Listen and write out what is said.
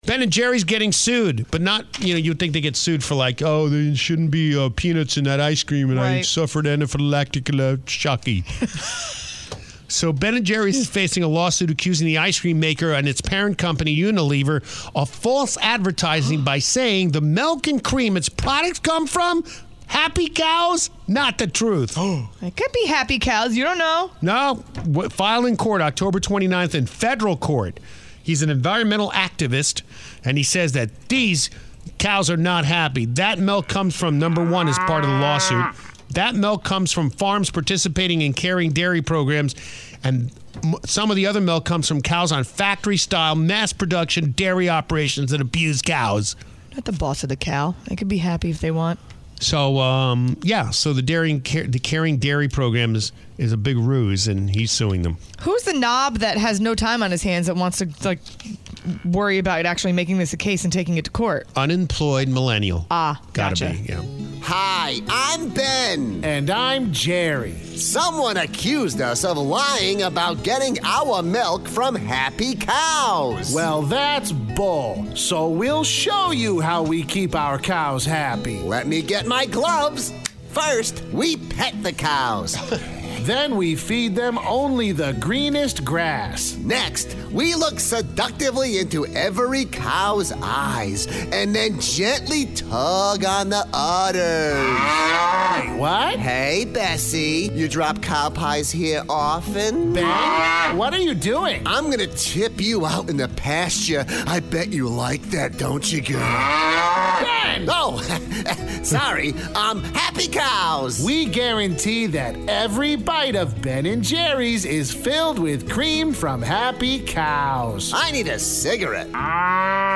Ben and Jerry's getting sued, but not, you'd think they get sued for like, oh, there shouldn't be peanuts in that ice cream, and I suffered anaphylactic shocky. So Ben & Jerry's is facing a lawsuit accusing the ice cream maker and its parent company, Unilever, of false advertising by saying the milk and cream its products come from, Happy Cows, not the truth. It could be Happy Cows. You don't know. No. Filed in court October 29th in federal court. He's an environmental activist, and he says that these cows are not happy. That milk comes from, number one, as part of the lawsuit. That milk comes from farms participating in caring dairy programs, and some of the other milk comes from cows on factory-style, mass-production dairy operations that abuse cows. Not the boss of the cow. They could be happy if they want. So, so the caring dairy program is a big ruse, and he's suing them. Who's the knob that has no time on his hands that wants to worry about actually making this a case and taking it to court? Unemployed millennial. Gotcha. Gotta be, yeah. Hi, I'm Ben. And I'm Jerry. Someone accused us of lying about getting our milk from Happy Cows. Well, that's bull. So we'll show you how we keep our cows happy. Let me get my gloves. First, we pet the cows. Then we feed them only the greenest grass. Next, we look seductively into every cow's eyes and then gently tug on the udders. Wait, what? Hey, Bessie, you drop cow pies here often? Ben, what are you doing? I'm gonna tip you out in the pasture. I bet you like that, don't you, girl? Ben! Oh, sorry. Happy Cows. We guarantee that every bite of Ben & Jerry's is filled with cream from Happy Cows. I need a cigarette.